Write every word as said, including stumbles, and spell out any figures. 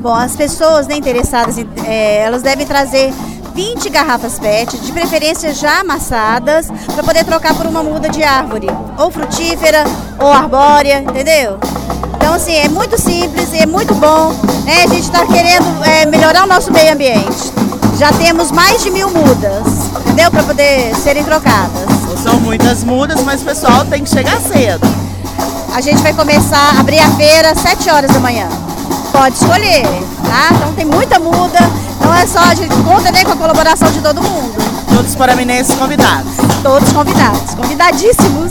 Bom, as pessoas, né, interessadas, em, é, elas devem trazer vinte garrafas P E T, de preferência já amassadas, para poder trocar por uma muda de árvore, ou frutífera, ou arbórea, entendeu? Então, assim, é muito simples e é muito bom, né? A gente está querendo é, melhorar o nosso meio ambiente. Já temos mais de mil mudas, entendeu? Para poder serem trocadas. São muitas mudas, mas o pessoal tem que chegar cedo. A gente vai começar a abrir a feira às sete horas da manhã. Pode escolher, tá? Então tem muita muda, não é só, a gente conta, né, com a colaboração de todo mundo. Todos paraminenses convidados. Todos convidados, convidadíssimos.